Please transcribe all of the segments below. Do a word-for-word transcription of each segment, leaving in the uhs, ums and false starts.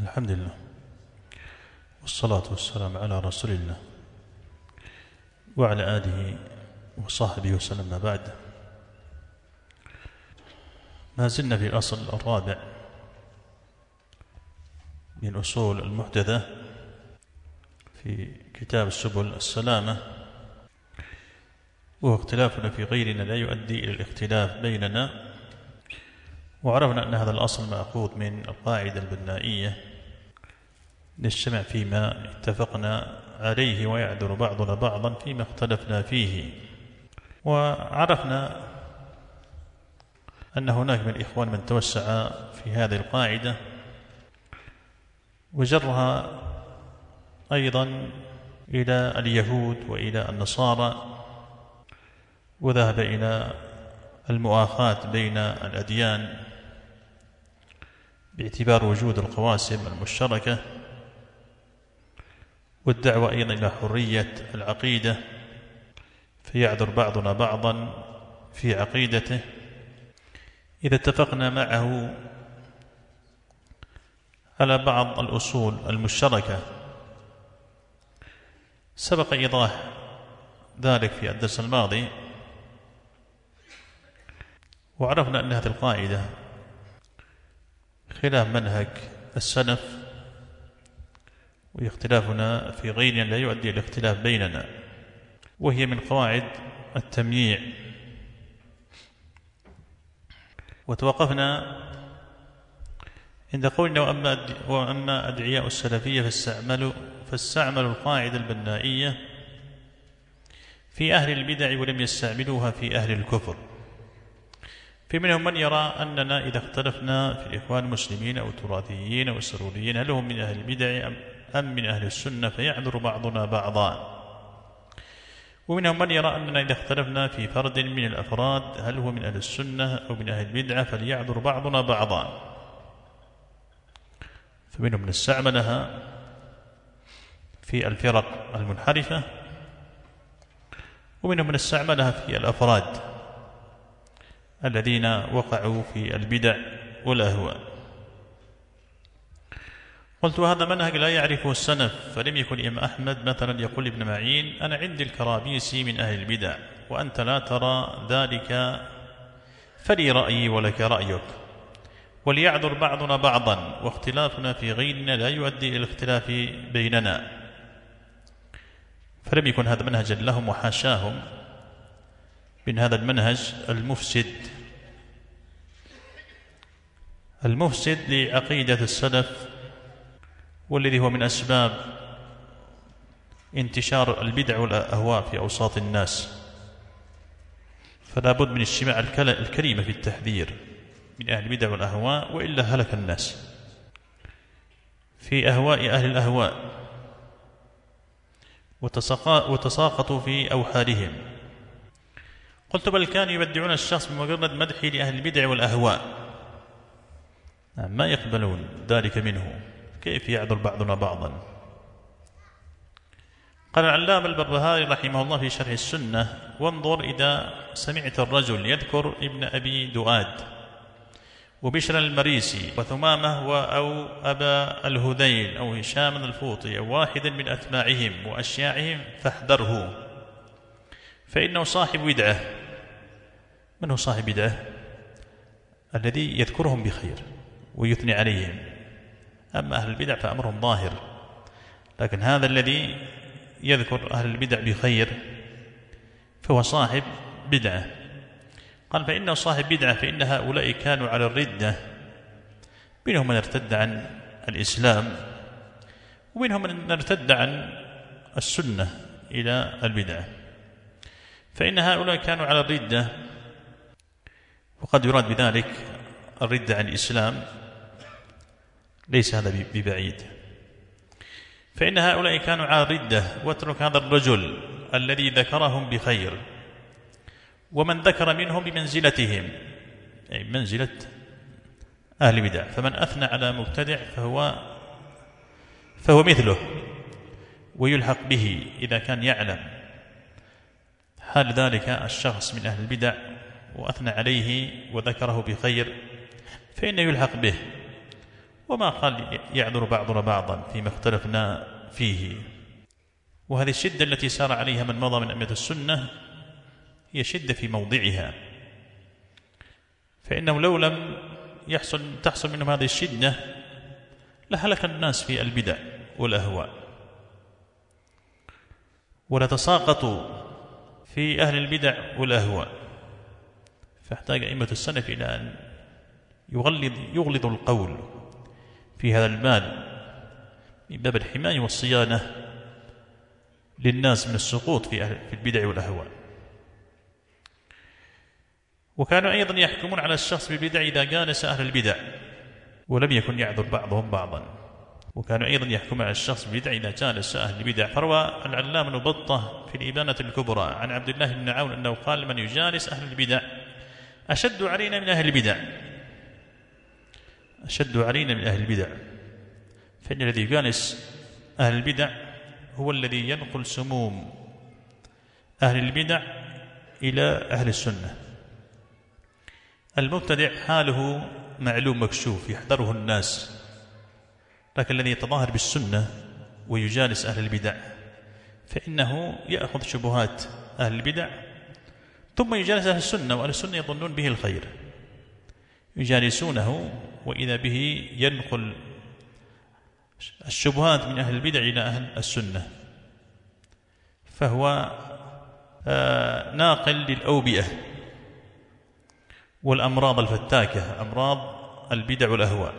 الحمد لله والصلاة والسلام على رسول الله وعلى آله وصحبه وسلم. ما بعد، ما زلنا في الأصل الرابع من أصول المحدثة في كتاب السبل السلامة، وهو اختلافنا في غيرنا لا يؤدي إلى الاختلاف بيننا. وعرفنا أن هذا الأصل مأخوذ من القاعدة البنائية: نجتمع فيما اتفقنا عليه ويعذر بعضنا بعضا فيما اختلفنا فيه. وعرفنا أن هناك من الإخوان من توسع في هذه القاعدة وجرها أيضا إلى اليهود وإلى النصارى، وذهب إلى المؤاخاة بين الأديان باعتبار وجود القواسم المشتركة، والدعوة أيضا إلى حرية العقيدة فيعذر بعضنا بعضا في عقيدته إذا اتفقنا معه على بعض الأصول المشتركة. سبق إيضاح ذلك في الدرس الماضي، وعرفنا أن هذه القاعدة خلاف منهج السلف، واختلافنا في غيرنا لا يؤدي إلى الاختلاف بيننا، وهي من قواعد التمييع. وتوقفنا عند قولنا: وأما وأما أدعياء السلفية فاستعملوا فاستعملوا القاعدة البنائية في أهل البدع ولم يستعملوها في أهل الكفر. فمنهم من يرى أننا إذا اختلفنا في الإخوان المسلمين أو التراثيين أو السروريين هل هم من أهل البدع أم من أهل السنة فيعذر بعضنا بعضا. ومنهم من يرى أننا إذا اختلفنا في فرد من الأفراد هل هو من أهل السنة أو من أهل البدعة فليعذر بعضنا بعضا. فمنهم من استعملها في الفرق المنحرفة، ومنهم من استعملها في الأفراد الذين وقعوا في البدع والأهواء. قلت: وهذا منهج لا يعرفه السلف، فلم يكن الإمام أحمد مثلا يقول لابن معين: أنا عندي الكرابيسي من أهل البدع وأنت لا ترى ذلك فلي رأيي ولك رأيك، وليعذر بعضنا بعضا، واختلافنا في غيرنا لا يؤدي إلى الاختلاف بيننا. فلم يكن هذا منهجا لهم، وحاشاهم من هذا المنهج المفسد المفسد لعقيدة السلف، والذي هو من أسباب انتشار البدع والأهواء في أوساط الناس. فلا بد من اجتماع الكلمة في التحذير من أهل البدع والأهواء، وإلا هلك الناس في أهواء أهل الأهواء وتساقطوا في أوحالهم. قلت: بل كانوا يبدعون الشخص بمجرد مدحه لأهل البدع والأهواء، ما يقبلون ذلك منه، كيف يعذر بعضنا بعضا. قال العلامة البربهاري رحمه الله في شرح السنة: وانظر إذا سمعت الرجل يذكر ابن أبي دؤاد وبشر المريسي وثمامة أو أبا الهذيل أو هشام الفوطي أو واحدا من أتباعهم وأشياعهم فاحذره، فإنه صاحب بدعة. من هو صاحب بدعة؟ الذي يذكرهم بخير ويثني عليهم. أما أهل البدع فأمرهم ظاهر، لكن هذا الذي يذكر أهل البدع بخير فهو صاحب بدعة. قال: فإنه صاحب بدعة فإن هؤلاء كانوا على الردة، منهم من ارتد عن الإسلام ومنهم من ارتد عن السنة إلى البدعة. فإن هؤلاء كانوا على الردة، وقد يراد بذلك الردة عن الإسلام، ليس هذا ببعيد. فإن هؤلاء كانوا على الردة، واترك هذا الرجل الذي ذكرهم بخير ومن ذكر منهم بمنزلتهم، أي منزلة أهل البدع. فمن أثنى على مبتدع فهو فهو مثله ويلحق به إذا كان يعلم حال ذلك الشخص من أهل البدع وأثنى عليه وذكره بخير، فإنه يلحق به. وما قال يعذر بعضنا بعضا فيما اختلفنا فيه. وهذه الشدة التي سار عليها من مضى من أئمة السنة هي شدة في موضعها، فإنه لو لم يحصل تحصل منهم هذه الشدة لهلك الناس في البدع والأهواء، ولتساقطوا في أهل البدع والأهواء. فاحتاج أئمة السلف إلى أن يغلظ يغلظ القول في هذا الباب من باب الحماية والصيانة للناس من السقوط في في البدع والأهواء. وكانوا أيضا يحكمون على الشخص بالبدع إذا جالس أهل البدع ولم يكن يعذر بعضهم بعضا. وكانوا أيضا يحكمون على الشخص بالبدع إذا جالس أهل البدع. فروى العلامة ابن بطة في الإبانة الكبرى عن عبد الله بن عون أنه قال: من يجالس أهل البدع أشد علينا من أهل البدع، أشد علينا من أهل البدع. فإن الذي يجالس أهل البدع هو الذي ينقل سموم أهل البدع إلى أهل السنة. المبتدع حاله معلوم مكشوف يحذره الناس، لكن الذي يتظاهر بالسنة ويجالس أهل البدع فإنه يأخذ شبهات أهل البدع ثم يجالس أهل السنة، وأهل السنة يظنون به الخير، يجالسونه وإذا به ينقل الشبهات من أهل البدع إلى أهل السنة، فهو آه ناقل للأوبئة والأمراض الفتاكة، أمراض البدع والأهواء.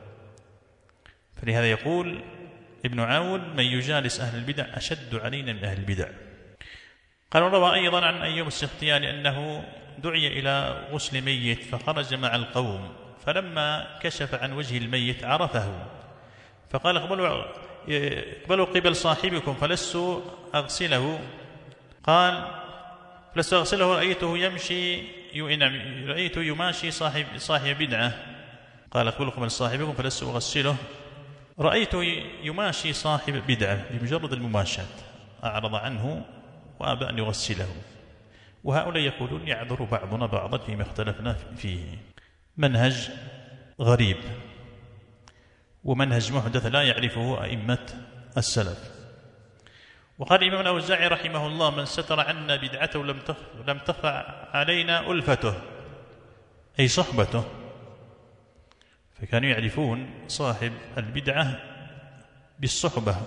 فلهذا يقول ابن عون: من يجالس أهل البدع أشد علينا من أهل البدع. قال: روى أيضا عن أيوب السختياني أنه دعي إلى غسل ميت فخرج مع القوم، فلما كشف عن وجه الميت عرفه فقال: اقبلوا اقبلوا قبل صاحبكم فلست أغسله. قال: فلست أغسله رأيته يمشي رأيته يماشي صاحب صاحب بدعة. قال: اقبلوا قبل صاحبكم فلست أغسله رأيته يماشي صاحب بدعة. بمجرد المماشاة أعرض عنه وأبى أن يغسله. وهؤلاء يقولون يعذر بعضنا بعضا فيما اختلفنا فيه. منهج غريب ومنهج محدث لا يعرفه أئمة السلف. وقال الإمام الأوزاعي رحمه الله: من ستر عنا بدعته لم لم تخفى علينا ألفته، أي صحبته. فكانوا يعرفون صاحب البدعة بالصحبة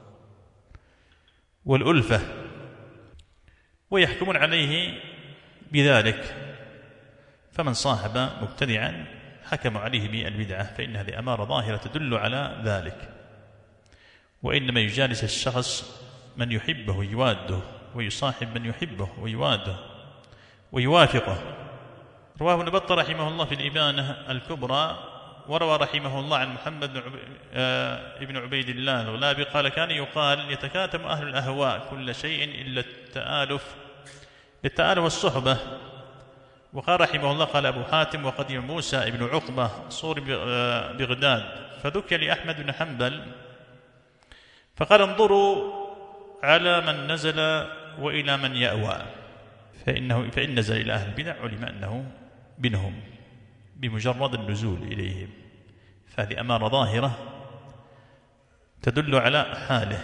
والألفة ويحكمون عليه بذلك. فمن صاحب مبتدعا حكموا عليه بالبدعة، فإن هذه أمارة ظاهرة تدل على ذلك. وإنما يجالس الشخص من يحبه ويواده، ويصاحب من يحبه ويواده ويوافقه. رواه ابن بطة رحمه الله في الإبانة الكبرى، وروى رحمه الله عن محمد بن عبيد الله الغلابي قال: كان يقال يتكاتم أهل الأهواء كل شيء إلا التآلف التآلف والصحبة. وقال رحمه الله: قال أبو حاتم: وقدم موسى بن عقبة صور بغداد فذكر لأحمد بن حنبل فقال: انظروا على من نزل وإلى من يأوى، فإنه فإن نزل إلى أهل البدع علم أنه منهم بمجرد النزول إليهم. فهذه أمارة ظاهرة تدل على حاله.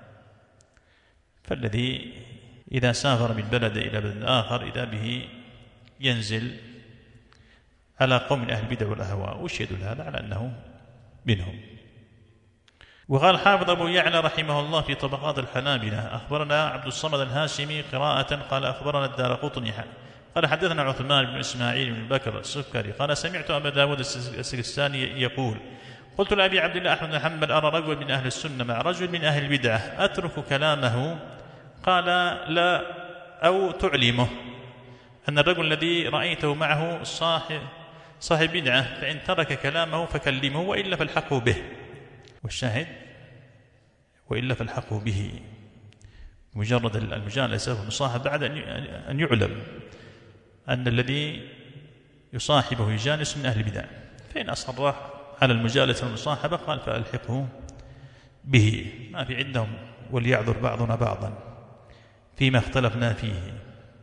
فالذي إذا سافر من بلد إلى بلد آخر إذا به ينزل على قوم من أهل البدع والأهواء، ويشهد هذا على أنه منهم. وقال حافظ أبو يعلى رحمه الله في طبقات الحنابلة: أخبرنا عبد الصمد الهاشمي قراءة قال أخبرنا الدارقطني قال حدثنا عثمان بن إسماعيل بن بكر السكري قال: سمعت أبا داود السجستاني يقول: قلت لأبي عبد الله أحمد بن حنبل: أرى رجل من أهل السنة مع رجل من أهل البدعة أترك كلامه؟ قال: لا، أو تعلمه أن الرجل الذي رأيته معه صاحب صاحب بدعة، فإن ترك كلامه فكلمه، وإلا فالحقه به. والشاهد: وإلا فالحقه به. مجرد المجالسة والمصاحبة بعد أن يعلم أن الذي يصاحبه يجالس من أهل البدع، فإن أصر على المجالسة والمصاحبة قال: فألحقه به. ما في عندهم وليعذر بعضنا بعضا فيما اختلفنا فيه.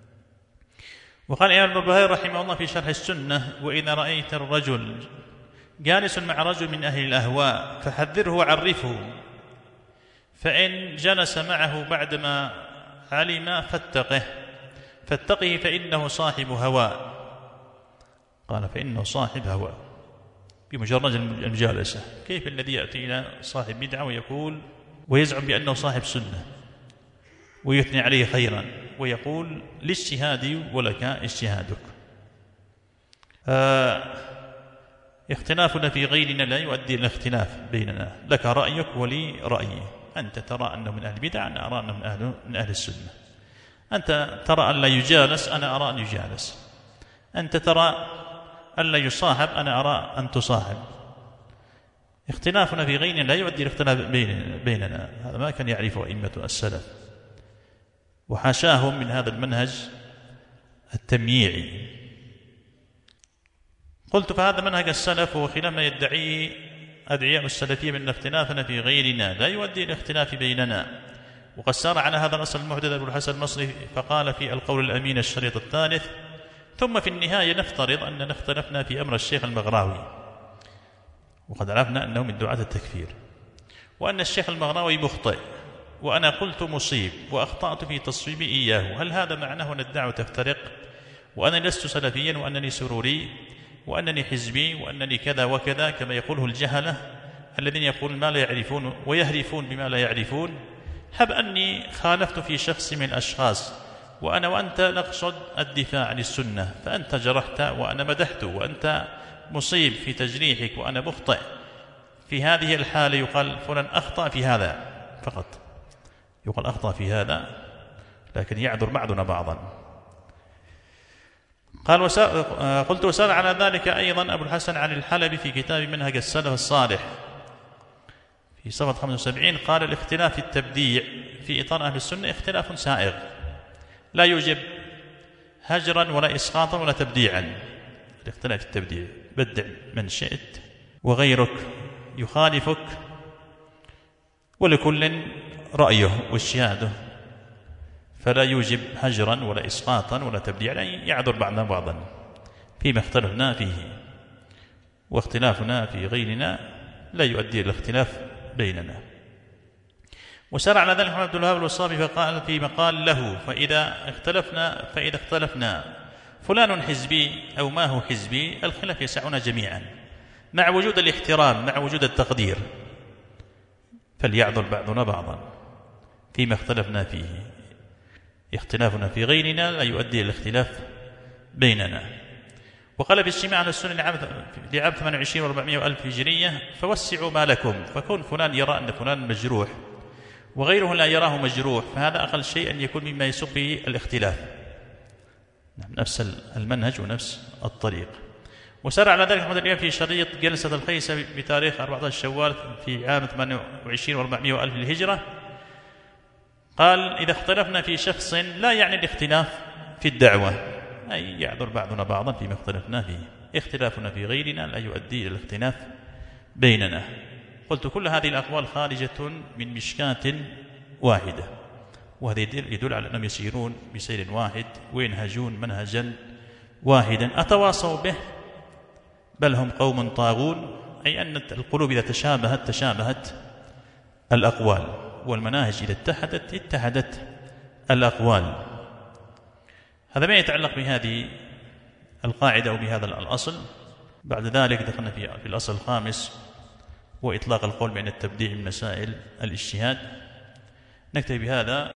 وقال الإمام البربهاري رحمه الله في شرح السنة: وإذا رأيت الرجل جالس مع رجل من أهل الأهواء فحذره وعرفه، فإن جلس معه بعدما علم فاتقه فاتقه فإنه صاحب هواء. قال فإنه صاحب هواء بمجرد المجالسة. كيف الذي يأتي إلى صاحب بدعة ويقول ويزعم بأنه صاحب سنة ويثني عليه خيرا ويقول لاجتهادي ولك اجتهادك؟ آه اختلافنا في غيرنا لا يؤدي إلى اختلاف بيننا، لك رأيك ولي رأيي. أنت ترى أنه من أهل البدع، أنا أرى أنه من أهل, من أهل السنة. أنت ترى أن لا يجالس، أنا أرى أن يجالس. أنت ترى أن لا يصاحب، أنا أرى أن تصاحب. اختلافنا في غيرنا لا يؤدي إلى اختلاف بيننا. هذا ما كان يعرفه أئمة السلف، وحاشاهم من هذا المنهج التمييعي. قلت فهذا منهج السلف وخلاف ما يدعيه أدعياء السلفية من اختلافنا في غيرنا لا يؤدي إلى اختلاف بيننا. وقد سار على هذا الأصل المحدث أبو الحسن البصري فقال في القول الأمين الشريط الثالث: ثم في النهاية نفترض أننا اختلفنا في أمر الشيخ المغراوي، وقد عرفنا أنه من دعاة التكفير، وأن الشيخ المغراوي مخطئ وأنا قلت مصيب وأخطأت في تصويب إياه. هل هذا معناه أن الدعوة تفترق وأنا لست سلفيا وأنني سروري وأنني حزبي وأنني كذا وكذا كما يقوله الجهلة الذين يقولون ما لا يعرفون ويهرفون بما لا يعرفون؟ هب أني خالفت في شخص من الأشخاص وأنا وأنت نقصد الدفاع عن السنة، فأنت جرحت وأنا مدحت، وأنت مصيب في تجريحك وأنا مخطئ. في هذه الحالة يقال فلان أخطأ في هذا فقط، يقال أخطأ في هذا، لكن يعذر بعضنا بعضا. قال وسأل قلت وسأل على ذلك أيضا أبو الحسن عن الحلبي في كتاب منهج السلف الصالح في صفحة خمسة وسبعين. قال الاختلاف في التبديع في إطار أهل السنة اختلاف سائغ لا يوجب هجرا ولا إسقاطا ولا تبديعا. الاختلاف في التبديع، بدع من شئت وغيرك يخالفك ولكل رأيه واجتهاده، فلا يوجب هجرا ولا إسقاطا ولا تبديعا، يعذر بعضنا بعضا فيما اختلفنا فيه، واختلافنا في غيرنا لا يؤدي إلى الاختلاف بيننا. وسار على ذلك محمد بن الوهاب الوصابي فقال في مقال له: فإذا اختلفنا فإذا اختلفنا فلان حزبي أو ما هو حزبي، الخلاف يسعنا جميعا مع وجود الاحترام مع وجود التقدير، فليعذر بعضنا بعضا فيما اختلفنا فيه. اختلافنا في غيرنا لا يؤدي إلى الاختلاف بيننا. وقال في اجتماع على السنة لعام ثمانية وعشرين وأربعمائة ألف هجرية: فوسعوا ما لكم، فكون فلان يرى أن فلان مجروح وغيره لا يراه مجروح، فهذا أقل شيء أن يكون مما يسوق به الاختلاف، نفس المنهج ونفس الطريق. وسار على ذلك محمد اليوم في شريط جلسة الخيسة بتاريخ أربعة عشر شوال في عام ثمانية وعشرين وأربعمائة ألف الهجرة. قال: إذا اختلفنا في شخص لا يعني الاختلاف في الدعوة، أي يعذر بعضنا بعضا فيما اختلفنا فيه. اختلافنا في غيرنا لا يؤدي إلى الاختلاف بيننا. قلت كل هذه الأقوال خارجة من مشكاة واحدة، وهذا يدل على أنهم يسيرون بسير واحد وينهجون منهجا واحدا أتواصوا به، بل هم قوم طاغون، أي أن القلوب إذا تشابهت تشابهت الأقوال، والمناهج إذا اتحدت اتحدت الأقوال. هذا ما يتعلق بهذه القاعدة أو بهذا الأصل. بعد ذلك دخلنا في الأصل الخامس، وإطلاق القول بأن التبديع من مسائل الاجتهاد. نكتفي بهذا.